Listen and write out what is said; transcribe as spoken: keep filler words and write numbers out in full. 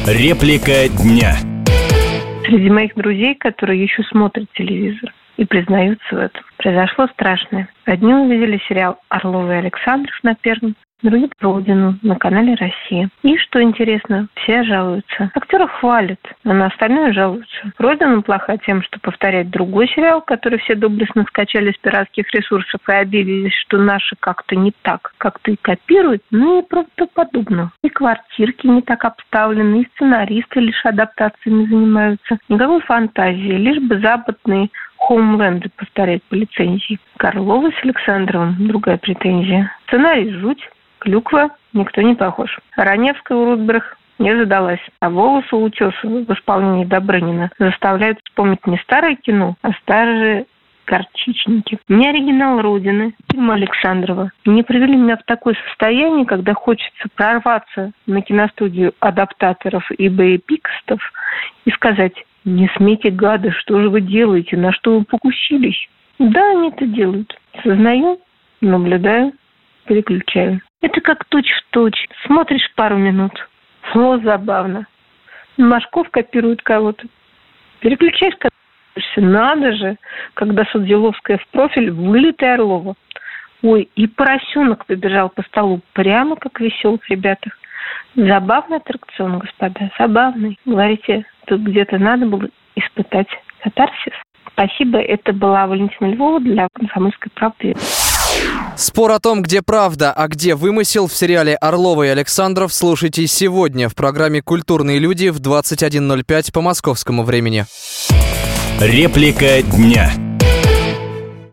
Реплика дня. Среди моих друзей, которые еще смотрят телевизор и признаются в этом, произошло страшное. Одни увидели сериал «Орлов и Александров» на Первом, другие — «Родину» на канале «Россия». И, что интересно, все жалуются. Актеров хвалят, а на остальное жалуются. «Родина» плоха тем, что повторяет другой сериал, который все доблестно скачали с пиратских ресурсов и обиделись, что наши как-то не так, как-то и копируют, ну и правдоподобно. И квартирки не так обставлены, и сценаристы лишь адаптациями занимаются. Никакой фантазии, лишь бы западные хоумленды повторять по лицензии. Орлова с Александровым — другая претензия. Сценарий — жуть. Клюква — никто не похож. Раневская у Рудберг не задалась. А волосы Утесова в исполнении Добрынина заставляют вспомнить не старое кино, а старые горчичники. Не оригинал «Родины», фильм Александрова не привели меня в такое состояние, когда хочется прорваться на киностудию адаптаторов и боепикстов и сказать: «Не смейте, гады, что же вы делаете, на что вы покусились?» Да, они это делают. Сознаю, наблюдаю, переключаю. Это как точь-в-точь. Смотришь пару минут. О, забавно. Машков копирует кого-то. Переключаешь, копируешься. Надо же, когда Судзиловская в профиль, вылитая Орлова. Ой, и поросенок побежал по столу, прямо как в веселых ребятах. Забавный аттракцион, господа, забавный. Говорите, тут где-то надо было испытать катарсис. Спасибо, это была Валентина Львова для «Комсомольской правды». Спор о том, где правда, а где вымысел в сериале «Орлова и Александров» слушайте сегодня в программе «Культурные люди» в двадцать один ноль пять по московскому времени. Реплика дня.